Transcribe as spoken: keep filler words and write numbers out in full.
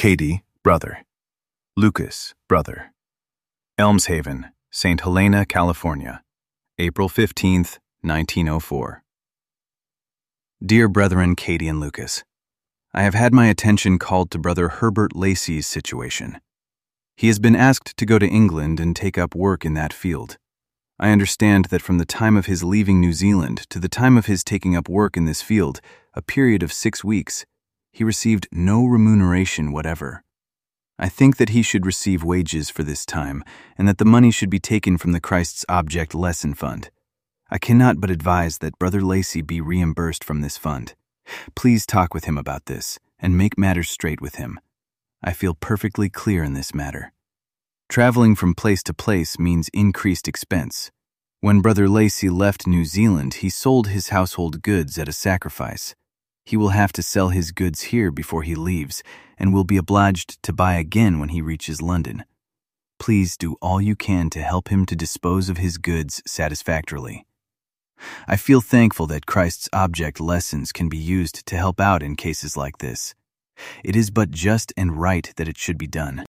Katie, brother. Lucas, brother. Elmshaven, Saint Helena, California, April fifteenth, nineteen oh four. Dear brethren Katie and Lucas, I have had my attention called to Brother Herbert Lacey's situation. He has been asked to go to England and take up work in that field. I understand that from the time of his leaving New Zealand to the time of his taking up work in this field, a period of six weeks, he received no remuneration whatever. I think that he should receive wages for this time, and that the money should be taken from the Christ's Object Lesson Fund. I cannot but advise that Brother Lacey be reimbursed from this fund. Please talk with him about this, and make matters straight with him. I feel perfectly clear in this matter. Traveling from place to place means increased expense. When Brother Lacey left New Zealand, he sold his household goods at a sacrifice. He will have to sell his goods here before he leaves, and will be obliged to buy again when he reaches London. Please do all you can to help him to dispose of his goods satisfactorily. I feel thankful that Christ's Object Lessons can be used to help out in cases like this. It is but just and right that it should be done.